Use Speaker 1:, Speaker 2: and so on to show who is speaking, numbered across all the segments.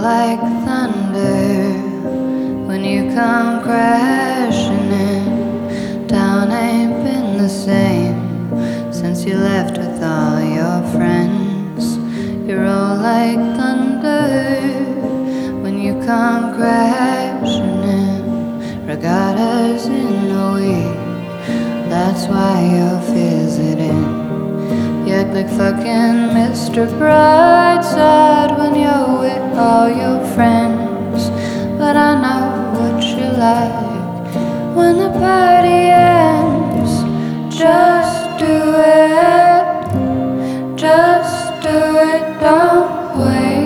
Speaker 1: like thunder when you come crashing in. Town ain't been the same since you left with all your friends. You roll like thunder when you come crashing in. Regattas in a week, that's why you're visiting. You act like fucking Mr. Brightside when you're with all your friends. But I know what you like when the party ends. Just do it, just do it, don't wait.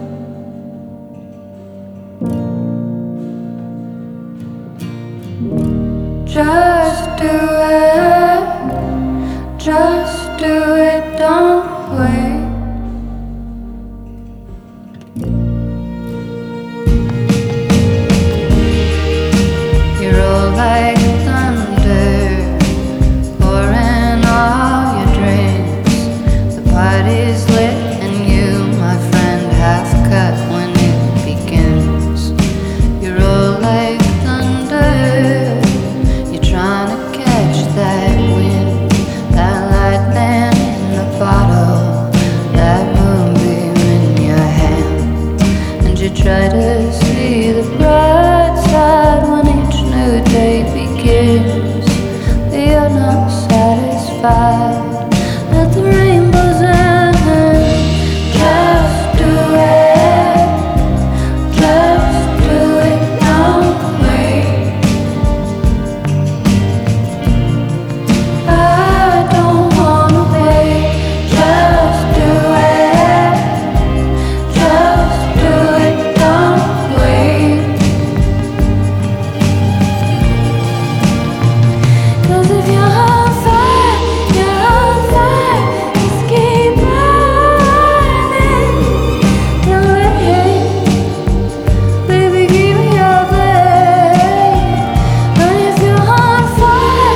Speaker 1: Just do it, just do it, don't wait. You roll like thunder, pouring all your drinks. The party's lit and you, my friend, half cut when it begins. You roll like thunder, you're trying to catch that wind, that lightning in the bottle, that moonbeam in your hand. And you try to see the bright side when each new day begins. But you're not satisfied at the rainbow's end. Just do it, just do it, don't wait. I don't wanna wait. Just do it, just do it, don't wait. 'Cause if you're on fire, just keep burning. Don't wait, baby, give me your blade. But if you're on fire,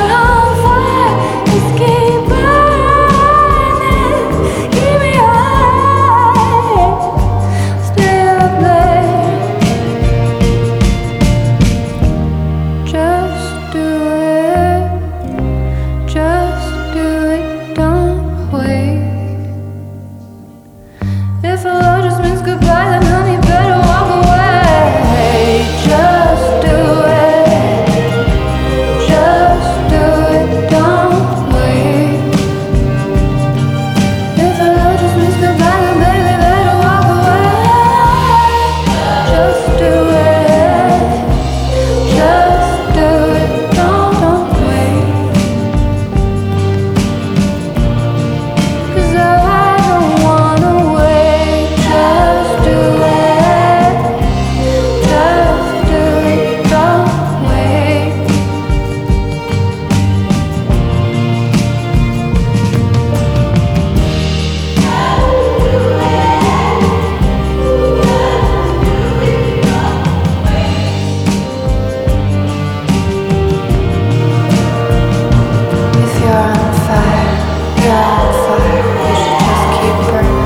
Speaker 1: just keep burning. Give me your light, stay up late. Just do it, just do it, don't wait. If a love just means goodbye, then honey, better walk away. Just do it, just do it, don't wait. If a love just means goodbye, then baby, better walk away. Just do it, just do it, don't wait. 'Cause I don't wanna wait. Just do it, just do it, don't wait. If you're on fire, you're on fire. You should just keep burning.